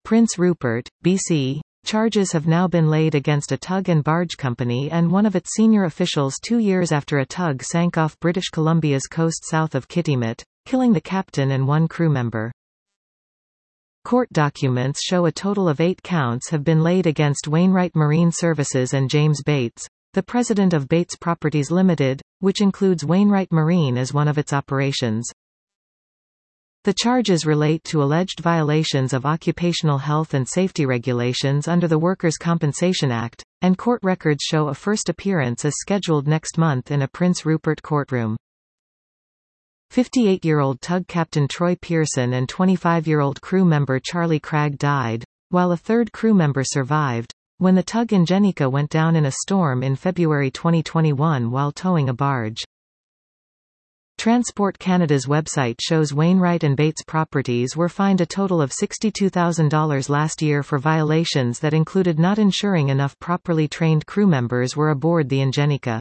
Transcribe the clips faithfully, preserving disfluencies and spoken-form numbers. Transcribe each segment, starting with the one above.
Prince Rupert, B C. Charges have now been laid against a tug and barge company and one of its senior officials two years after a tug sank off British Columbia's coast south of Kitimat, killing the captain and one crew member. Court documents show a total of eight counts have been laid against Wainwright Marine Services and James Bates, the president of Bates Properties Limited, which includes Wainwright Marine as one of its operations. The charges relate to alleged violations of occupational health and safety regulations under the Workers' Compensation Act, and court records show a first appearance is scheduled next month in a Prince Rupert courtroom. fifty-eight-year-old tug captain Troy Pearson and twenty-five-year-old crew member Charlie Cragg died, while a third crew member survived, when the tug Ingenica went down in a storm in February twenty twenty-one while towing a barge. Transport Canada's website shows Wainwright and Bates Properties were fined a total of sixty-two thousand dollars last year for violations that included not ensuring enough properly trained crew members were aboard the Ingenica.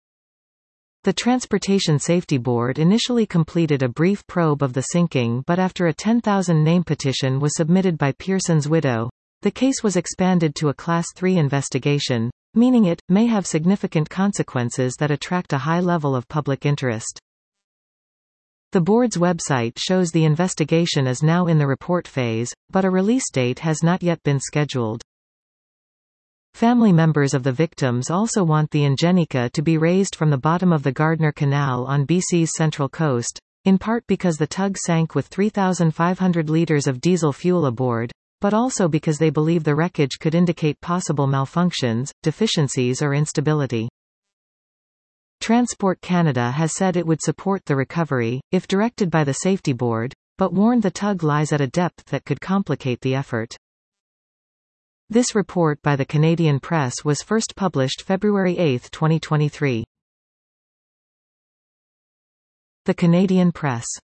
The Transportation Safety Board initially completed a brief probe of the sinking, but after a ten thousand name petition was submitted by Pearson's widow, the case was expanded to a Class three investigation, meaning it may have significant consequences that attract a high level of public interest. The board's website shows the investigation is now in the report phase, but a release date has not yet been scheduled. Family members of the victims also want the Ingenica to be raised from the bottom of the Gardner Canal on B C's central coast, in part because the tug sank with three thousand five hundred litres of diesel fuel aboard, but also because they believe the wreckage could indicate possible malfunctions, deficiencies or instability. Transport Canada has said it would support the recovery, if directed by the Safety Board, but warned the tug lies at a depth that could complicate the effort. This report by the Canadian Press was first published February eighth twenty twenty-three. The Canadian Press.